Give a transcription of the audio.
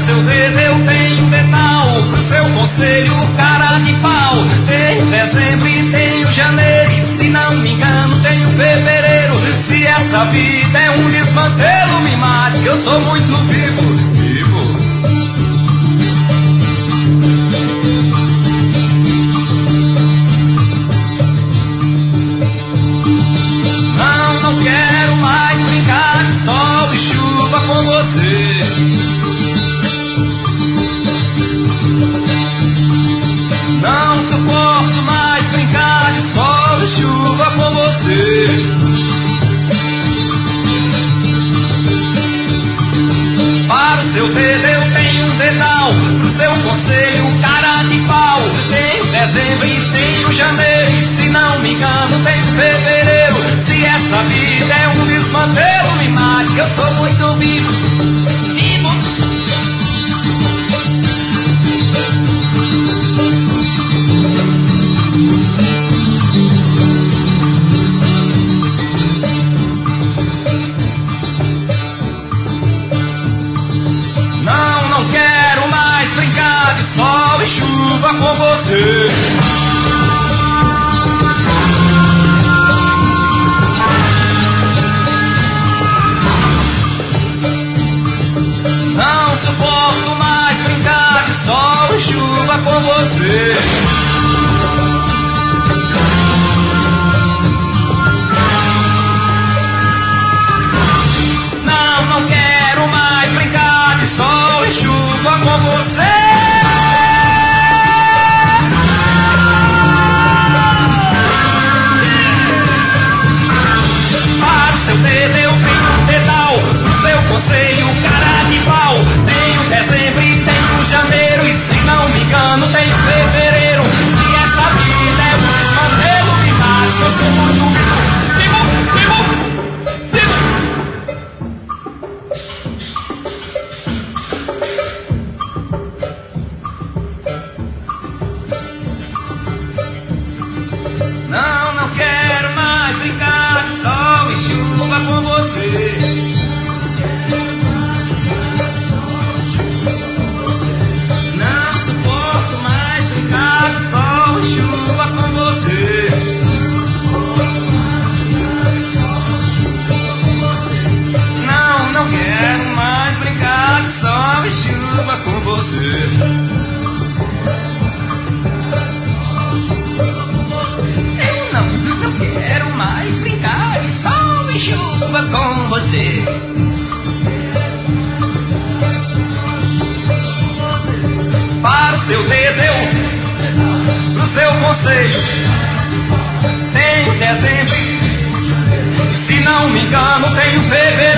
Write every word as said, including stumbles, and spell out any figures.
seu dedo eu tenho detal, pro seu conselho cara de pau. Tenho dezembro e tenho janeiro, e se não me engano tenho fevereiro. Se essa vida é um desmantelo, me mate, que eu sou muito vivo, vivo. Não, não quero mais brincar de sol e chuva com você. Não suporto mais brincar de sol e chuva com você. Para o seu dedo eu tenho um dedal, pro seu conselho cara de pau. Tenho dezembro e tenho janeiro, e se não me engano tenho fevereiro. Se essa vida é um desmantelo, me mate, que eu sou muito vivo, vivo. Não, não quero mais brincar de sol e chuva com você. Não suporto mais brincar de sol e chuva com você. Não, não quero mais brincar de sol e chuva com você. Para o seu dedo eu tenho um dedal, pro seu conselho cara de pau. Tenho dezembro e tenho janeiro, e se não me engano tenho fevereiro. Se essa vida é um desmantelo, me mate, eu sou muito vivo, vivo, vivo. Não, não quero mais brincar de sol e chuva com você. Não suporto mais brincar de sol e chuva com você. Não, não quero mais brincar de sol e chuva com você. Não, não quero mais brincar de sol e chuva com você. Para o seu dedo eu, pro seu conselho, tenho dezembro, se não me engano tenho fevereiro.